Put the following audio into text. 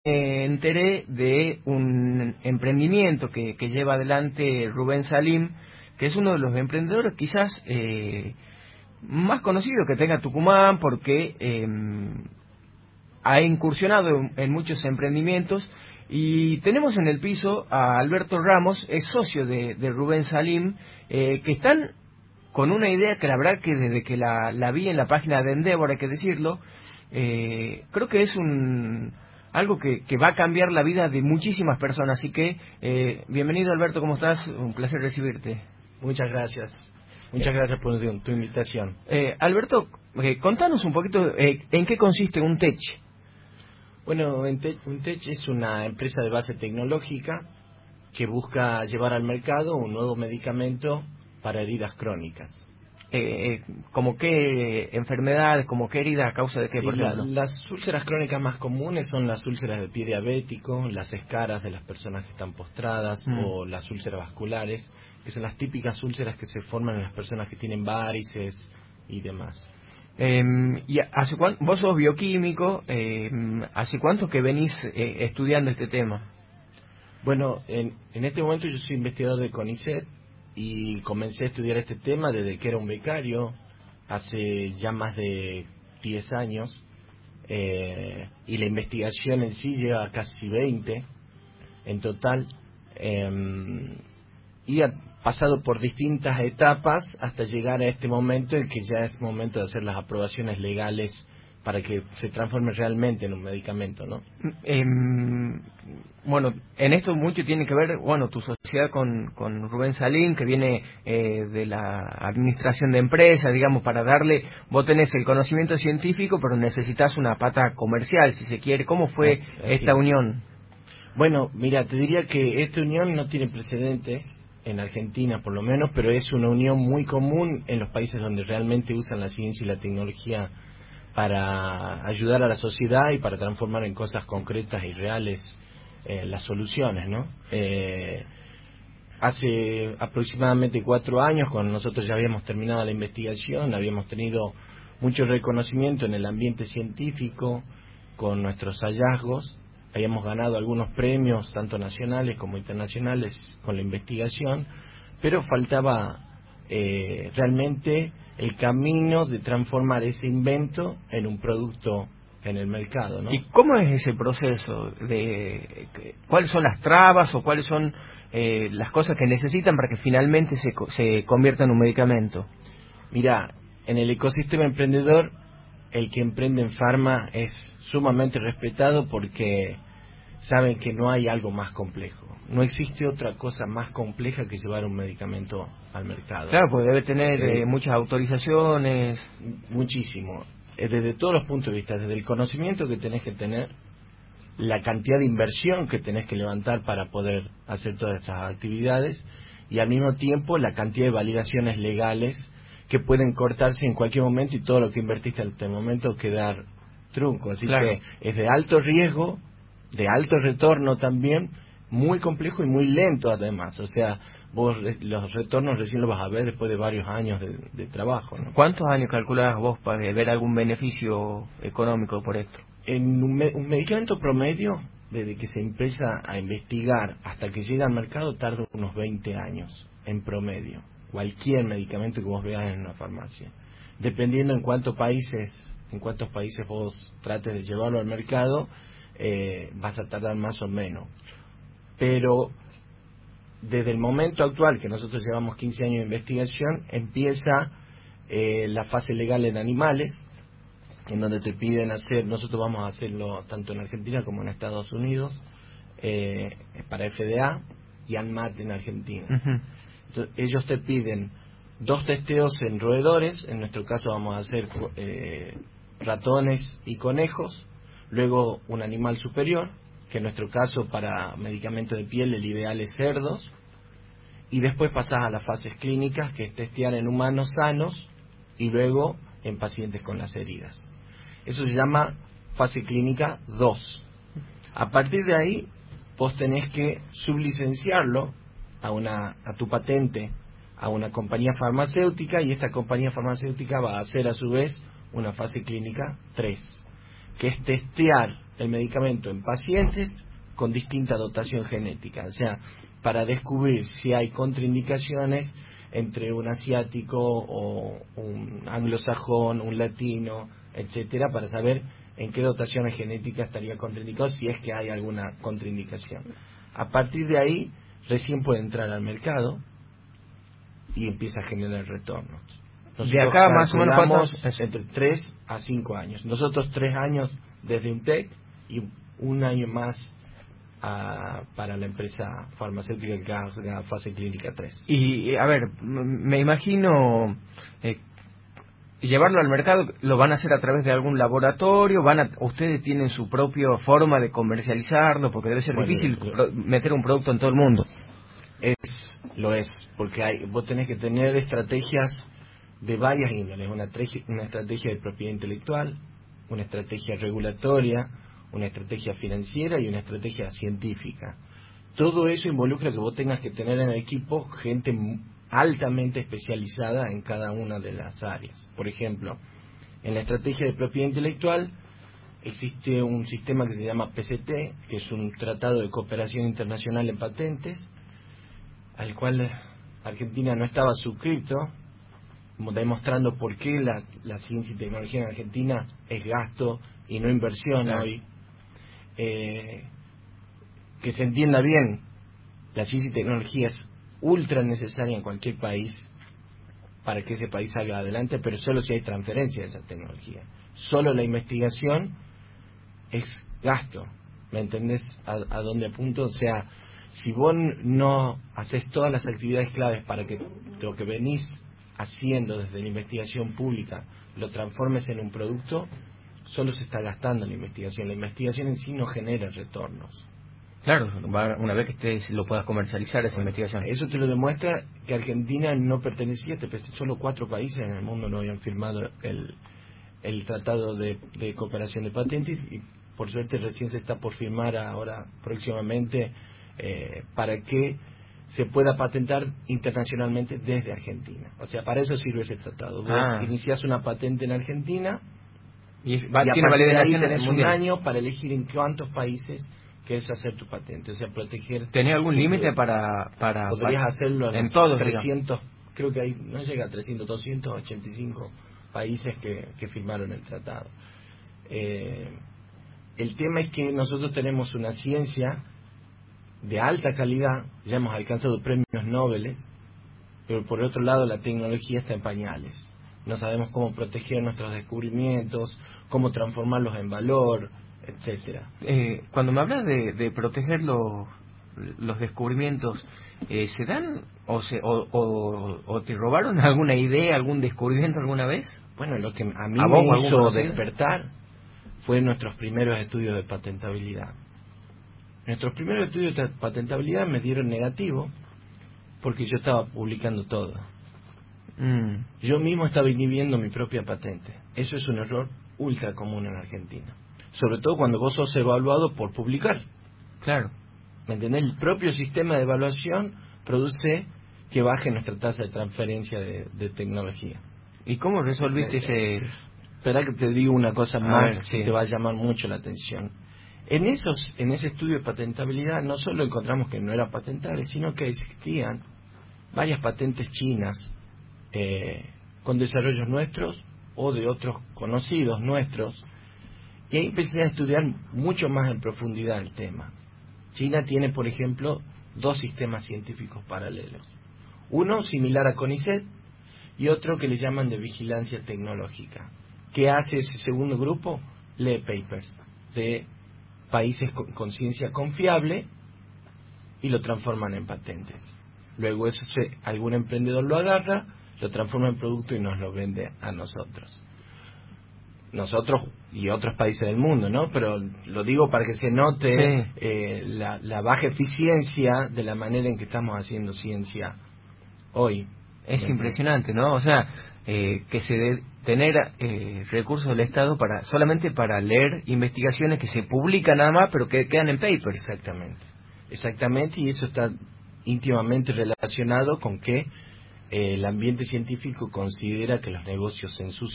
enteré de un emprendimiento que lleva adelante Rubén Salim, que es uno de los emprendedores quizás más conocidos que tenga Tucumán, porque ha incursionado en muchos emprendimientos. Y tenemos en el piso a Alberto Ramos, es socio de Rubén Salim, que están con una idea que la verdad que desde que la vi en la página de Endeavor, hay que decirlo, creo que es algo que va a cambiar la vida de muchísimas personas. Así que, bienvenido Alberto, ¿cómo estás? Un placer recibirte. Muchas gracias. Muchas gracias por tu invitación. Alberto, contanos un poquito en qué consiste Untech. Bueno, Untech es una empresa de base tecnológica que busca llevar al mercado un nuevo medicamento para heridas crónicas. ¿Como qué enfermedades, como qué heridas, a causa de qué, Sí, por ejemplo? las úlceras crónicas más comunes son las úlceras de pie diabético, las escaras de las personas que están postradas o las úlceras vasculares, que son las típicas úlceras que se forman en las personas que tienen varices y demás. ¿Y hace cuánto, vos sos bioquímico, hace cuánto que venís estudiando este tema? Bueno, en este momento yo soy investigador de CONICET y comencé a estudiar este tema desde que era un becario, hace ya más de 10 años, y la investigación en sí lleva casi 20 en total, y ha pasado por distintas etapas hasta llegar a este momento en que ya es momento de hacer las aprobaciones legales para que se transforme realmente en un medicamento, ¿no? Bueno, en esto mucho tiene que ver, bueno, tu sociedad con Rubén Salim, que viene de la administración de empresas, digamos, para darle, vos tenés el conocimiento científico, pero necesitas una pata comercial, si se quiere. ¿Cómo fue Así esta es. unión? Bueno, mira, te diría que esta unión no tiene precedentes en Argentina, por lo menos, pero es una unión muy común en los países donde realmente usan la ciencia y la tecnología para ayudar a la sociedad y para transformar en cosas concretas y reales las soluciones, ¿no? Hace aproximadamente 4 años, cuando nosotros ya habíamos terminado la investigación, habíamos tenido mucho reconocimiento en el ambiente científico con nuestros hallazgos, habíamos ganado algunos premios, tanto nacionales como internacionales, con la investigación, pero faltaba realmente el camino de transformar ese invento en un producto en el mercado, ¿no? ¿Y cómo es ese proceso? ¿Cuáles son las trabas o cuáles son las cosas que necesitan para que finalmente se convierta en un medicamento? Mira, en el ecosistema emprendedor, el que emprende en farma es sumamente respetado porque saben que no hay algo más complejo. No existe otra cosa más compleja que llevar un medicamento al mercado. Claro, porque debe tener muchas autorizaciones. Muchísimo. Desde todos los puntos de vista, desde el conocimiento que tenés que tener, la cantidad de inversión que tenés que levantar para poder hacer todas estas actividades, y al mismo tiempo la cantidad de validaciones legales que pueden cortarse en cualquier momento y todo lo que invertiste hasta el momento quedar trunco. Así Claro. que es de alto riesgo, de alto retorno también, muy complejo y muy lento además. O sea, vos los retornos recién los vas a ver después de varios años de trabajo, ¿no? ¿Cuántos años calculás vos para ver algún beneficio económico por esto? En un medicamento promedio, desde que se empieza a investigar hasta que llega al mercado, tarda unos 20 años en promedio. Cualquier medicamento que vos veas en una farmacia. Dependiendo en cuántos países vos trates de llevarlo al mercado, vas a tardar más o menos. Pero desde el momento actual, que nosotros llevamos 15 años de investigación, empieza la fase legal en animales, en donde te piden hacer, nosotros vamos a hacerlo tanto en Argentina como en Estados Unidos, para FDA y ANMAT en Argentina. Uh-huh. Entonces, ellos te piden 2 testeos en roedores, en nuestro caso vamos a hacer ratones y conejos, luego un animal superior, que en nuestro caso para medicamentos de piel el ideal es cerdos, y después pasás a las fases clínicas, que es testear en humanos sanos y luego en pacientes con las heridas. Eso se llama fase clínica 2. A partir de ahí, vos tenés que sublicenciarlo a tu patente a una compañía farmacéutica, y esta compañía farmacéutica va a hacer a su vez una fase clínica 3, que es testear el medicamento en pacientes con distinta dotación genética, o sea, para descubrir si hay contraindicaciones entre un asiático o un anglosajón, un latino, etcétera, para saber en qué dotaciones genéticas estaría contraindicado, si es que hay alguna contraindicación. A partir de ahí, recién puede entrar al mercado y empieza a generar retornos. Nosotros de acá más o menos calculamos entre 3 a 5 años. Nosotros 3 años desde UNTEC y un año más para la empresa farmacéutica que haga fase clínica 3. Y a ver, me imagino llevarlo al mercado, lo van a hacer a través de algún laboratorio, ustedes tienen su propia forma de comercializarlo, porque debe ser difícil meter un producto en todo el mundo. Lo es, porque vos tenés que tener estrategias de varias índoles, una estrategia de propiedad intelectual, una estrategia regulatoria, una estrategia financiera y una estrategia científica. Todo eso involucra que vos tengas que tener en el equipo gente altamente especializada en cada una de las áreas. Por ejemplo, en la estrategia de propiedad intelectual existe un sistema que se llama PCT, que es un tratado de cooperación internacional en patentes, al cual Argentina no estaba suscrito, demostrando por qué la ciencia y tecnología en Argentina es gasto y no inversión hoy. Que se entienda bien, la ciencia y tecnología es ultra necesaria en cualquier país para que ese país salga adelante, pero solo si hay transferencia de esa tecnología. Solo la investigación es gasto, ¿me entendés a dónde apunto? O sea, si vos no haces todas las actividades claves para que lo que venís haciendo desde la investigación pública lo transformes en un producto, solo se está gastando en la investigación. La investigación en sí no genera retornos. Claro, una vez que lo puedas comercializar esa investigación. Eso te lo demuestra que Argentina no pertenecía, solo 4 países en el mundo no habían firmado el tratado de cooperación de patentes, y por suerte recién se está por firmar ahora próximamente para que se pueda patentar internacionalmente desde Argentina. O sea, para eso sirve ese tratado. Vos iniciás una patente en Argentina y tiene validación, tenés mundial. un año para elegir en cuántos países querés hacer tu patente, o sea, proteger. ¿Tenés algún límite para podrías hacerlo en todos 300, digamos. Creo que no llega a 300, 285 países que firmaron el tratado. El tema es que nosotros tenemos una ciencia de alta calidad, ya hemos alcanzado premios Nobel, pero por otro lado la tecnología está en pañales. No sabemos cómo proteger nuestros descubrimientos, cómo transformarlos en valor, etcétera. Cuando me hablas de proteger los descubrimientos, ¿se dan o te robaron alguna idea, algún descubrimiento alguna vez? Bueno, lo que a mí me hizo despertar fue nuestros primeros estudios de patentabilidad. Nuestros primeros estudios de patentabilidad me dieron negativo porque yo estaba publicando todo. Yo mismo estaba inhibiendo mi propia patente. Eso es un error ultra común en Argentina. Sobre todo cuando vos sos evaluado por publicar. Claro. ¿Me entendés? El propio sistema de evaluación produce que baje nuestra tasa de transferencia de tecnología. ¿Y cómo resolviste ese...? Espera que te digo una cosa más que sí. te va a llamar mucho la atención. En ese estudio de patentabilidad no solo encontramos que no era patentable, sino que existían varias patentes chinas con desarrollos nuestros o de otros conocidos nuestros, y ahí empecé a estudiar mucho más en profundidad el tema. China tiene, por ejemplo, 2 sistemas científicos paralelos. Uno similar a CONICET y otro que le llaman de vigilancia tecnológica. ¿Qué hace ese segundo grupo? Lee papers de países con ciencia confiable y lo transforman en patentes. Luego eso algún emprendedor lo agarra, lo transforma en producto y nos lo vende a nosotros. Nosotros y otros países del mundo, ¿no? Pero lo digo para que se note la baja eficiencia de la manera en que estamos haciendo ciencia hoy. Es impresionante, ¿no? O sea, que tener recursos del Estado solamente para leer investigaciones que se publican nada más, pero que quedan en papers. Exactamente, y eso está íntimamente relacionado con que el ambiente científico considera que los negocios se ensucian